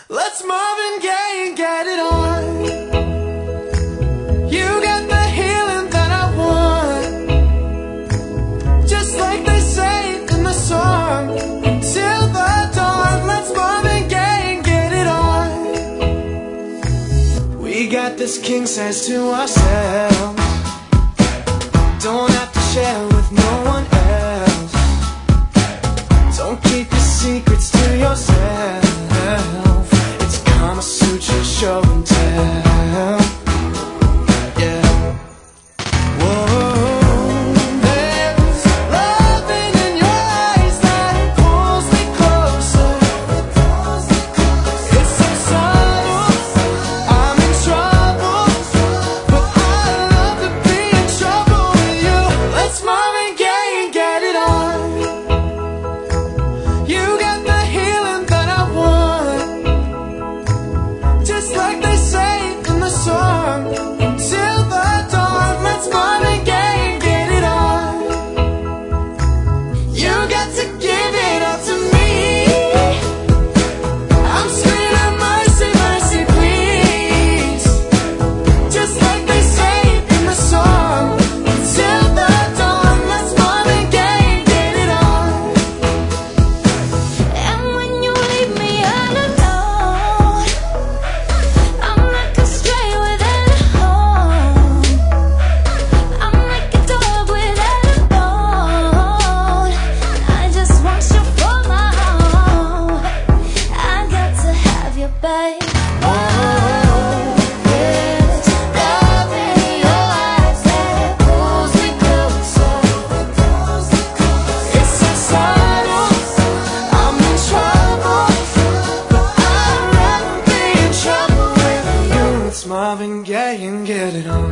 Let's Marvin Gaye and get it on. You got the healing that I want, just like they say in the song. Until the dawn, let's Marvin Gaye and get it on. We got this king size to ourselves, don't have to share with no one else. Don't keep your secrets to yourself. It's Kama Sutra show and tell. Yeah. Whoa. There's loving in your eyes that pulls me closer. It's so subtle, I'm in trouble, but I love to be in trouble with you. Let's Marvin Gaye and get it on. You got the healing that I want, just like they say in the song. Until the dawn, let's Marvin Gaye and get it on. You got to give it up to me. I'm screaming mercy, mercy, please, just like they say in the song. Until the dawn, let's Marvin Gaye and get it on. And when you leave me all alone, I'm like a stray without a home. I'm like a dog without a bone. I just want you for my own. I got to have you, babe. There's love in your eyes that pulls me closer. It's so subtle, I'm in trouble, but I'd rather be in trouble with you. It's Marvin Gaye and get it on.